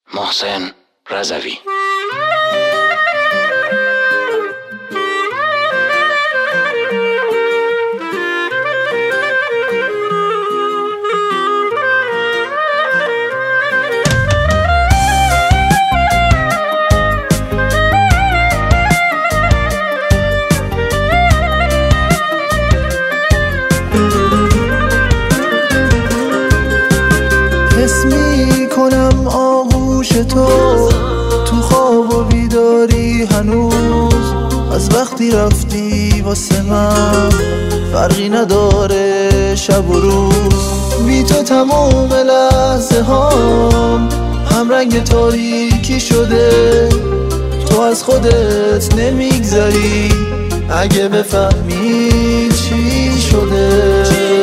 محسن رضوی. حس میکنم آغوش تو خواب و بیداری هنوز. از وقتی رفتی واسه من فرقی نداره شب و روز. بی تو تموم لحظه هام هم رنگ تاریکی شده. تو از خودت نمیگذری اگه بفهمی چی شده.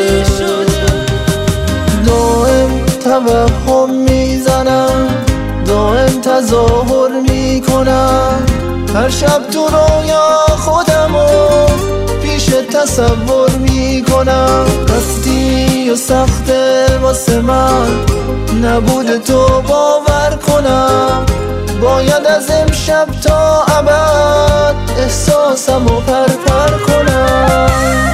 دائم توهم میزنم، دائم تظاهر میکنم. هر شب تو رویا خودمو پیش تصور میکنم. رفتی و سخته واسه من نبود تو باور کنم. باید از امشب تا ابد احساسمو پرپر کنم.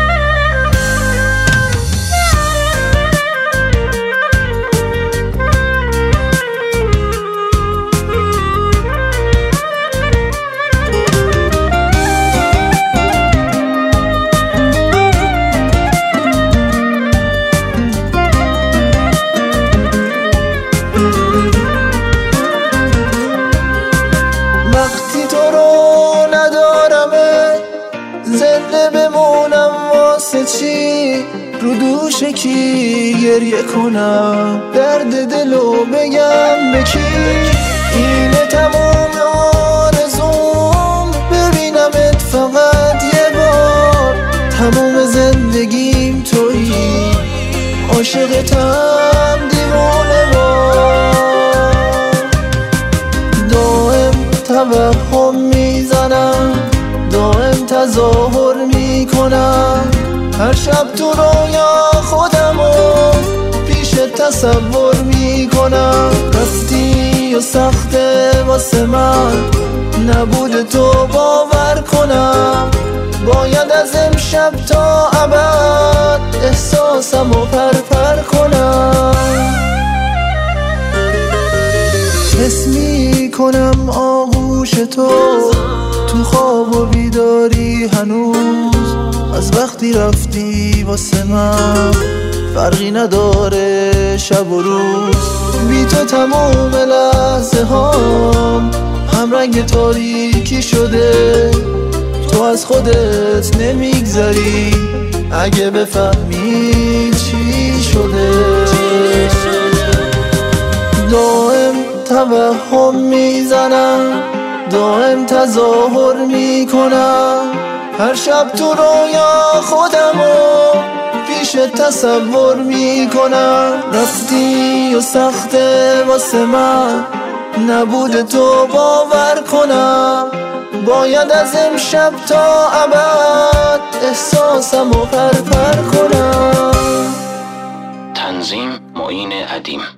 وقتی تو رو ندارمه زنده بمونم واسه چی؟ رو دوش کی گریه کنم؟ درد دلو بگم به کی؟ اینه تموم آرزوم ببینمت فقط یه بار. تموم زندگیم تویی، عاشقتم دیوونه وار. دائم توهم میزنم، دائم تظاهر میکنم. هر شب تو رویا خودمو پیش تصور میکنم. رفتی و سخته واسه من نبود تو باور کنم. باید از امشب تا ابد احساسمو پرپر کنم. حس میکنم آغوش تو خواب و بیداری هنوز. از وقتی رفتی واسه من فرقی نداره شب و روز. بی تو تموم لحظه هام هم رنگ تاریکی شده. تو از خودت نمیگذری اگه بفهمی چی شده. دائم توهم میزنم، دائم تظاهر میکنم. هر شب تو رویا خودمو پیش تصور میکنم. رفتی و سخته واسه من نبود تو باور کنم. باید از امشب تا ابد احساسمو پرپر کنم. تنظیم معین ادیم.